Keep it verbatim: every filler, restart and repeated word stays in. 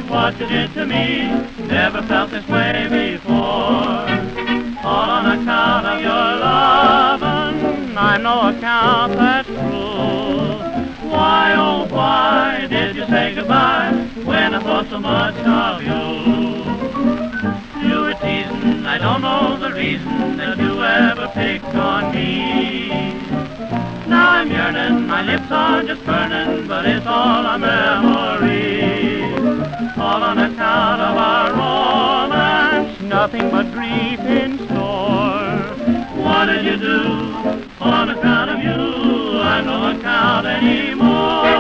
what you did to me. Never felt this way before. All on account of your lovin', I'm no account, that's true. Why, oh, why did you say goodbye when I thought so much of you? You were teasing, I don't know the reason that you ever picked on me. Now I'm yearning, my lips are just burning, but it's all a memory. All on account of our romance, nothing but grief in store. What did you do? On account of you, I'm no account anymore.